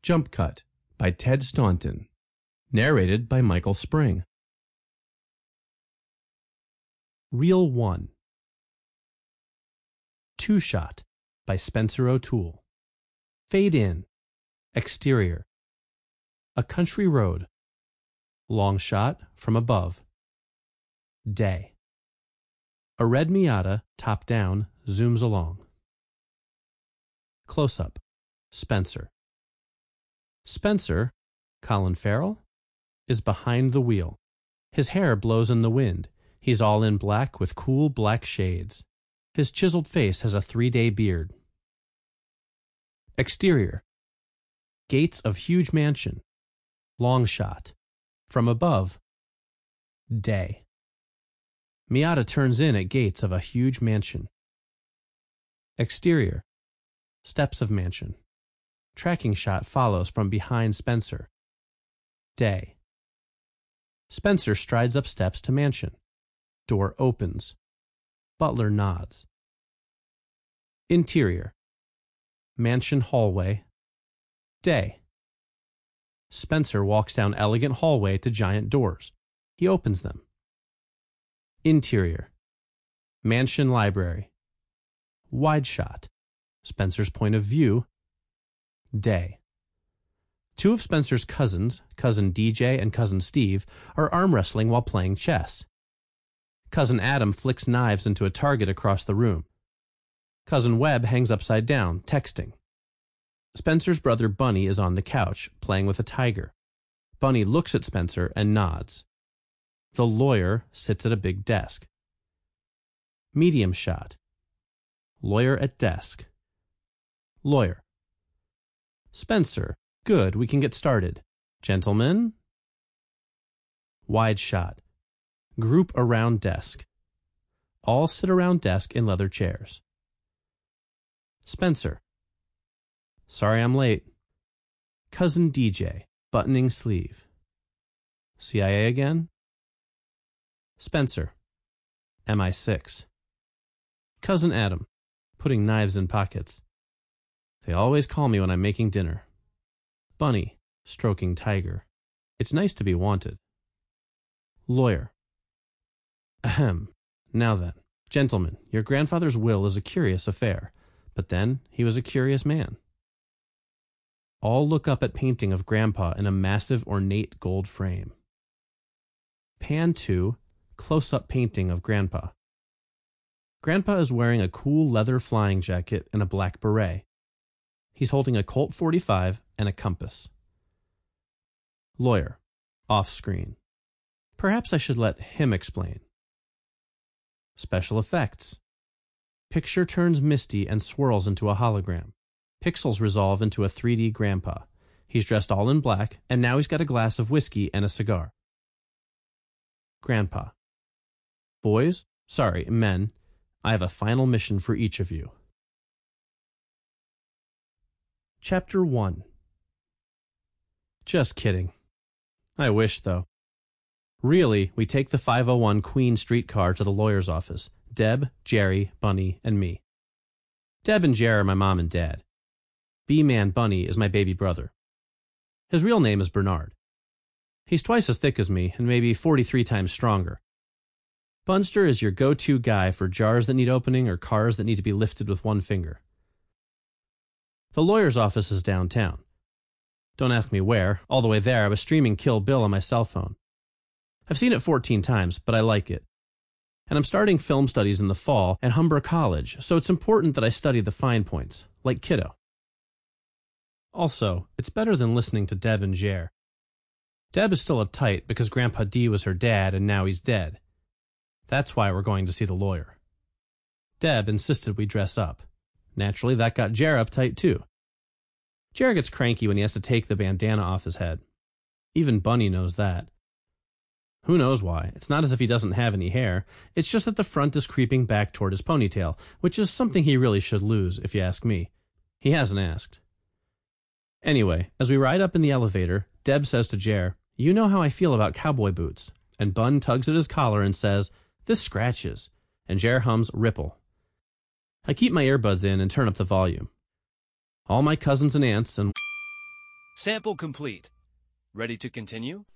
Jump Cut by Ted Staunton. Narrated by Michael Spring. Reel 1. Two Shot by Spencer O'Toole. Fade in. Exterior. A country road. Long shot from above. Day. A red Miata, top down, zooms along. Close up. Spencer. Spencer, Colin Farrell, is behind the wheel. His hair blows in the wind. He's all in black with cool black shades. His chiseled face has a 3-day beard. Exterior. Gates of huge mansion. Long shot. From above. Day. Miata turns in at gates of a huge mansion. Exterior. Steps of mansion. Tracking shot follows from behind Spencer. Day. Spencer strides up steps to mansion. Door opens. Butler nods. Interior. Mansion hallway. Day. Spencer walks down elegant hallway to giant doors. He opens them. Interior. Mansion library. Wide shot. Spencer's point of view. Day. Two of Spencer's cousins, Cousin DJ and Cousin Steve, are arm wrestling while playing chess. Cousin Adam flicks knives into a target across the room. Cousin Webb hangs upside down, texting. Spencer's brother Bunny is on the couch, playing with a tiger. Bunny looks at Spencer and nods. The lawyer sits at a big desk. Medium shot. Lawyer at desk. Lawyer. Spencer, good, we can get started. Gentlemen? Wide shot. Group around desk. All sit around desk in leather chairs. Spencer. Sorry I'm late. Cousin DJ, buttoning sleeve. CIA again? Spencer. MI6. Cousin Adam, putting knives in pockets. They always call me when I'm making dinner. Bunny, stroking tiger. It's nice to be wanted. Lawyer. Ahem. Now then, gentlemen, your grandfather's will is a curious affair, but then he was a curious man. All look up at painting of Grandpa in a massive ornate gold frame. Pan 2, close-up painting of Grandpa. Grandpa is wearing a cool leather flying jacket and a black beret. He's holding a Colt 45 and a compass. Lawyer, off screen. Perhaps I should let him explain. Special effects. Picture turns misty and swirls into a hologram. Pixels resolve into a 3D Grandpa. He's dressed all in black, and now he's got a glass of whiskey and a cigar. Grandpa. Boys, sorry, men, I have a final mission for each of you. Chapter 1. Just kidding. I wish, though. Really, we take the 501 Queen streetcar to the lawyer's office. Deb, Jerry, Bunny, and me. Deb and Jerry are my mom and dad. B-Man Bunny is my baby brother. His real name is Bernard. He's twice as thick as me and maybe 43 times stronger. Bunster is your go-to guy for jars that need opening or cars that need to be lifted with one finger. The lawyer's office is downtown. Don't ask me where. All the way there, I was streaming Kill Bill on my cell phone. I've seen it 14 times, but I like it. And I'm starting film studies in the fall at Humber College, so it's important that I study the fine points, like Kiddo. Also, it's better than listening to Deb and Jer. Deb is still uptight because Grandpa D was her dad and now he's dead. That's why we're going to see the lawyer. Deb insisted we dress up. Naturally, that got Jer uptight too. Jer gets cranky when he has to take the bandana off his head. Even Bunny knows that. Who knows why? It's not as if he doesn't have any hair. It's just that the front is creeping back toward his ponytail, which is something he really should lose, if you ask me. He hasn't asked. Anyway, as we ride up in the elevator, Deb says to Jer, "You know how I feel about cowboy boots." And Bun tugs at his collar and says, "This scratches." And Jer hums Ripple. I keep my earbuds in and turn up the volume. All my cousins and aunts and Sample complete. Ready to continue?